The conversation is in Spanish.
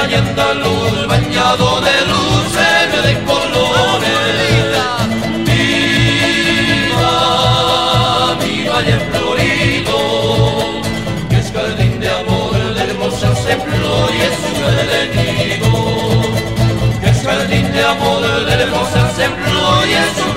y andaluz, bañado de luces de colores. Viva mi valle florido, que es jardín de amor, de hermosas flor y es un nido. Que es jardín de amor, de hermosas flor y es un